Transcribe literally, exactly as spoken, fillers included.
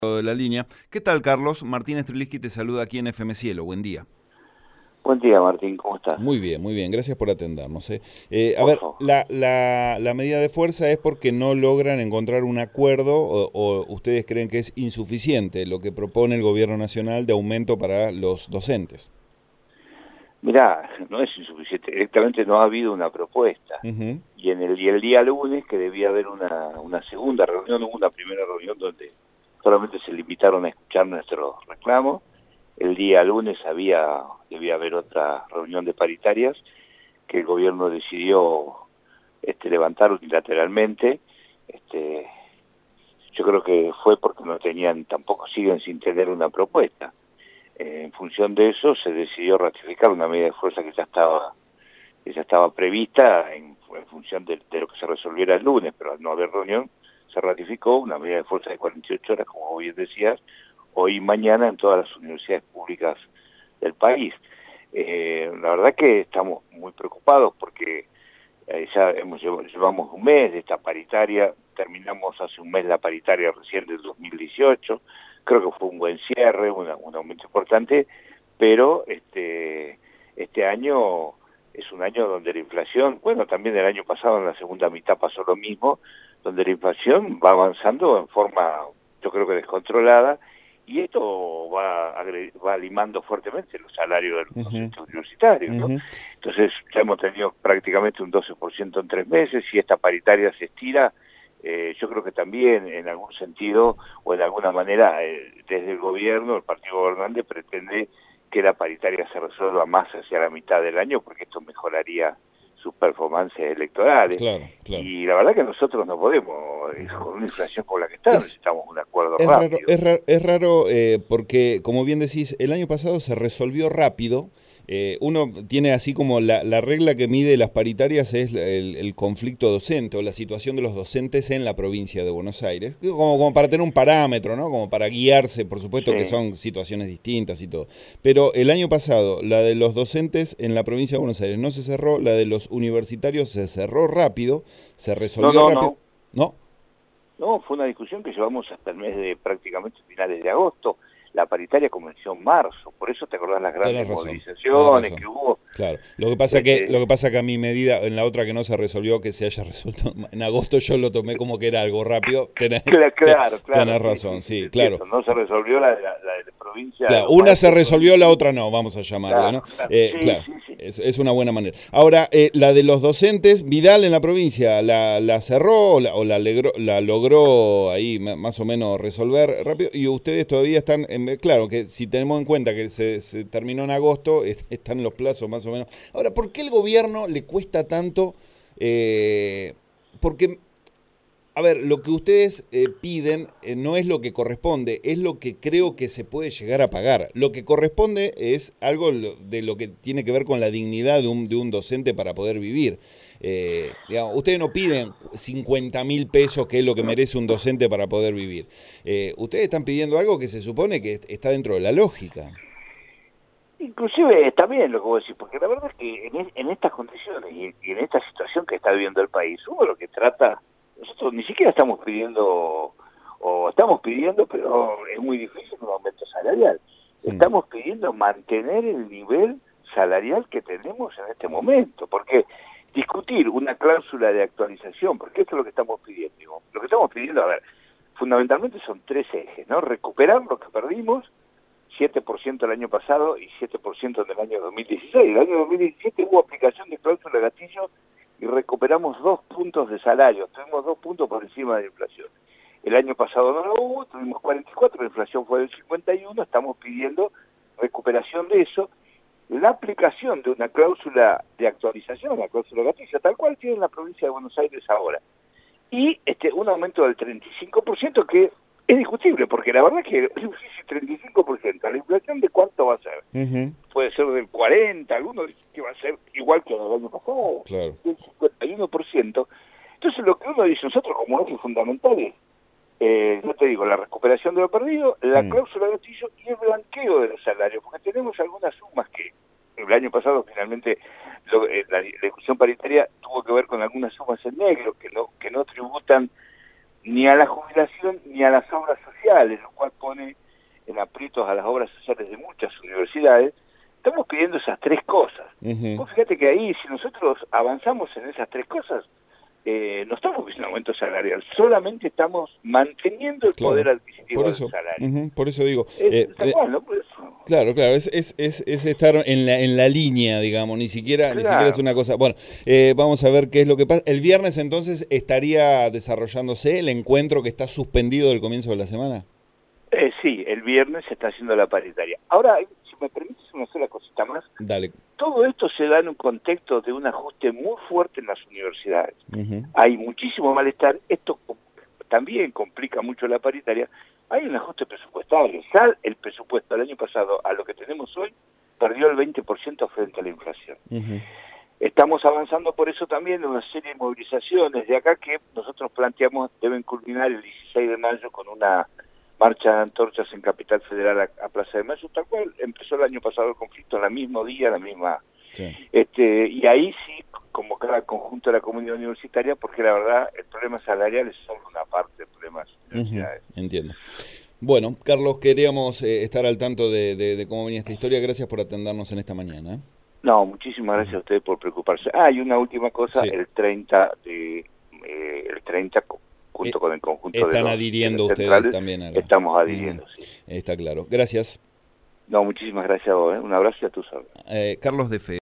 De la línea. ¿Qué tal, Carlos? Martínez Triliski te saluda aquí en F M Cielo. Buen día. Buen día, Martín, ¿cómo estás? Muy bien, muy bien. Gracias por atendernos. ¿eh? Eh, a Por ver, favor. la, la, la medida de fuerza es porque no logran encontrar un acuerdo o, o ustedes creen que es insuficiente lo que propone el gobierno nacional de aumento para los docentes. Mirá, no es insuficiente, directamente no ha habido una propuesta. Ujú. Y en el, y el día lunes, que debía haber una, una segunda reunión, hubo una primera reunión donde solamente se limitaron a escuchar nuestros reclamos. El día lunes había debía haber otra reunión de paritarias que el gobierno decidió este, levantar unilateralmente. Este, yo creo que fue porque no tenían, tampoco siguen sin tener una propuesta. En función de eso se decidió ratificar una medida de fuerza que ya estaba que ya estaba prevista en, en función de, de lo que se resolviera el lunes, pero al no haber reunión se ratificó una medida de fuerza de cuarenta y ocho horas, como bien decías, hoy y mañana en todas las universidades públicas del país. Eh, la verdad que estamos muy preocupados porque eh, ya hemos llevamos un mes de esta paritaria, terminamos hace un mes la paritaria recién del dos mil dieciocho, creo que fue un buen cierre, una, un aumento importante, pero este este año es un año donde la inflación, bueno, también el año pasado en la segunda mitad pasó lo mismo, donde la inflación va avanzando en forma, yo creo que descontrolada, y esto va, agre- va limando fuertemente los salarios de los Ujú. docentes universitarios, ¿no? Ujú. Entonces ya hemos tenido prácticamente un doce por ciento en tres meses, y esta paritaria se estira, eh, yo creo que también en algún sentido o en alguna manera eh, desde el gobierno, el partido gobernante pretende que la paritaria se resuelva más hacia la mitad del año porque esto mejoraría sus performances electorales. Claro, claro. Y la verdad que nosotros no podemos, eh, con una inflación como la que está, Es, necesitamos un acuerdo es raro, rápido. es raro, es raro eh, porque, como bien decís, el año pasado se resolvió rápido. Eh, uno tiene así como la, la regla que mide las paritarias es el, el conflicto docente o la situación de los docentes en la provincia de Buenos Aires, como, como para tener un parámetro, ¿no? Como para guiarse, por supuesto que Sí. son situaciones distintas y todo. Pero el año pasado, la de los docentes en la provincia de Buenos Aires no se cerró, la de los universitarios se cerró rápido, se No, resolvió no, rápido. no. ¿No? No, fue una discusión que llevamos hasta el mes de prácticamente finales de agosto. La paritaria comenzó en marzo, por eso te acordás las Tenés grandes razón, tenés movilizaciones que razón. hubo. Claro. Lo que pasa que, lo Este, que pasa que a mi medida, en la otra que no se resolvió, que se haya resuelto en agosto, yo lo tomé como que era algo rápido. Tenés, cla- te- claro, claro, tenés sí, sí, razón, sí, te sí, claro. entiendo. No se resolvió la de la, la de la provincia de Claro, los una se maestros resolvió, la provinciales. otra no, vamos a llamarle, ¿no? Claro, claro, Eh, sí, claro, sí, sí. es, es una buena manera. Ahora, eh, la de los docentes, Vidal en la provincia, ¿la, la cerró o la, o la, legró- la logró ahí ma- más o menos resolver rápido? Y ustedes todavía están, en- claro, que si tenemos en cuenta que se, se terminó en agosto, es- están los plazos más o menos. Ahora, ¿por qué el gobierno le cuesta tanto? Eh, porque a ver, lo que ustedes eh, piden eh, no es lo que corresponde, es lo que creo que se puede llegar a pagar. Lo que corresponde es algo lo- de lo que tiene que ver con la dignidad de un, de un docente para poder vivir. Eh, digamos, ustedes no piden cincuenta mil pesos, que es lo que merece un docente para poder vivir. Eh, ustedes están pidiendo algo que se supone que está dentro de la lógica. Inclusive está bien lo que vos decís, porque la verdad es que en, es- en estas condiciones y, y en esta situación que está viviendo el país, uno lo que trata, nosotros ni siquiera estamos pidiendo, o estamos pidiendo, pero es muy difícil un aumento salarial. Mm. Estamos pidiendo mantener el nivel salarial que tenemos en este momento, porque discutir una cláusula de actualización, porque esto es lo que estamos pidiendo, digo, lo que estamos pidiendo, a ver, fundamentalmente son tres ejes, ¿no? Recuperar lo que perdimos, siete por ciento el año pasado y siete por ciento en el año dos mil dieciséis. El año dos mil diecisiete hubo aplicación de cláusula de gatillo y recuperamos dos puntos de salario, tuvimos dos puntos por encima de la inflación. El año pasado no lo hubo, tuvimos cuarenta y cuatro, la inflación fue del cincuenta y uno, estamos pidiendo recuperación de eso, la aplicación de una cláusula de actualización, la cláusula de gatillo, tal cual tiene en la provincia de Buenos Aires ahora. Y este un aumento del treinta y cinco por ciento que es discutible, porque la verdad es que si treinta y cinco por ciento, ¿la inflación de cuánto va a ser? Ujú. Puede ser del cuarenta, algunos dicen que va a ser igual que el año pasado, Claro. del cincuenta y uno por ciento. Entonces lo que uno dice nosotros como eje fundamental es, eh, yo te digo, la recuperación de lo perdido, la Mm. cláusula de gatillo y el blanqueo de los salarios, porque tenemos algunas sumas que el año pasado finalmente lo, eh, la, la discusión paritaria tuvo que ver con algunas sumas en negro que no, que no tributan ni a la jubilación ni a las obras sociales, lo cual pone en aprietos a las obras sociales de muchas universidades, estamos pidiendo esas tres cosas. Uh-huh. Vos fíjate que ahí, si nosotros avanzamos en esas tres cosas, eh, no estamos pidiendo un aumento salarial, solamente estamos manteniendo el claro, poder adquisitivo por eso, del salario. Uh-huh, por eso digo. Es, eh, tal cual, ¿no? Por eso. Claro, claro, es, es, es, es estar en la, en la línea, digamos, ni siquiera, claro. ni siquiera es una cosa. Bueno, eh, vamos a ver qué es lo que pasa. El viernes entonces estaría desarrollándose el encuentro que está suspendido del comienzo de la semana. Eh, sí, el viernes se está haciendo la paritaria. Ahora, si me permites una sola cosita más. Dale. Todo esto se da en un contexto de un ajuste muy fuerte en las universidades. Uh-huh. Hay muchísimo malestar. Esto también complica mucho la paritaria. Hay un ajuste presupuestario. Ya el presupuesto del año pasado a lo que tenemos hoy perdió el veinte por ciento frente a la inflación. Uh-huh. Estamos avanzando por eso también en una serie de movilizaciones de acá que nosotros planteamos deben culminar el dieciséis de mayo con una marcha de antorchas en Capital Federal a, a Plaza de Mayo, tal cual empezó el año pasado el conflicto, en el mismo día, la misma... Sí. Este, y ahí sí convocar al conjunto de la comunidad universitaria, porque la verdad el problema salarial es solo una parte del problema de las universidades. Uh-huh. Entiendo. Bueno, Carlos, queríamos eh, estar al tanto de, de, de cómo venía esta historia. Gracias por atendernos en esta mañana. ¿eh? No, muchísimas gracias a ustedes por preocuparse. Ah, y una última cosa, sí. el treinta de... Eh, el treinta... junto con el conjunto Están de los, adhiriendo de los ustedes también. A la... Estamos adhiriendo, mm, sí. Está claro. Gracias. No, muchísimas gracias a vos. ¿eh? Un abrazo y a tu salud. Eh, Carlos de Fe.